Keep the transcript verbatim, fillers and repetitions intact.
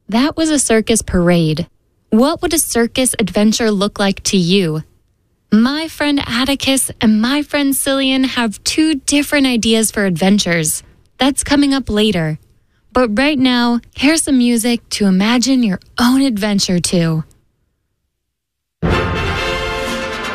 that was a circus parade. What would a circus adventure look like to you? My friend Atticus and my friend Cillian have two different ideas for adventures. That's coming up later. But right now, here's some music to imagine your own adventure to.